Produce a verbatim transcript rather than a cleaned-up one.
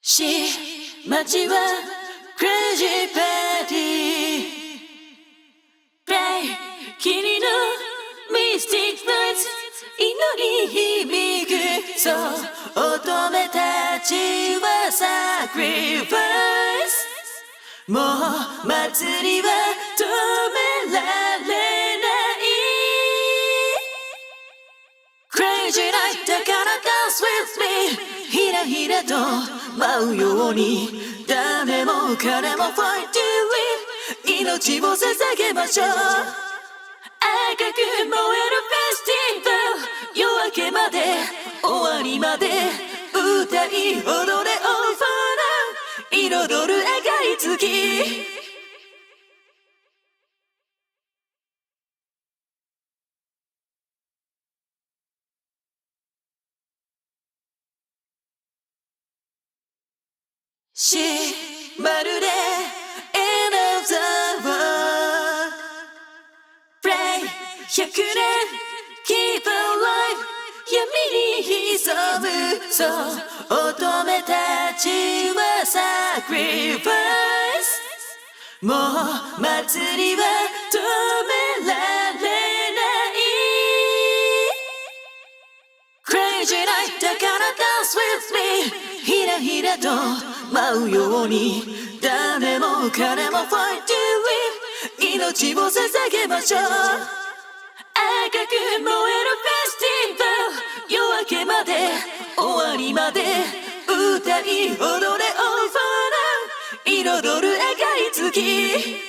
し街はクレイジーパーティープレイ君のミスティックナイツ祈り響くそう乙女たちはサクリファイスもう祭りは止められないクレイジーナイトだから Dance with me ひらひらと舞うように誰も彼も Fight to live 命を捧げましょう赤く燃えるフェスティバル夜明けまで終わりまで歌い踊れ All for now 彩る赤い月しまるで End of the world Pray 百年 Keep alive 闇に潜むそう乙女たちは Sacrifice もう祭りは止められない Crazy night だから Dance with me ひらひらと舞うように誰も彼も Fight to live 命を捧げましょう赤く燃えるフェスティバル夜明けまで終わりまで歌い踊れ All for now 彩る赤い月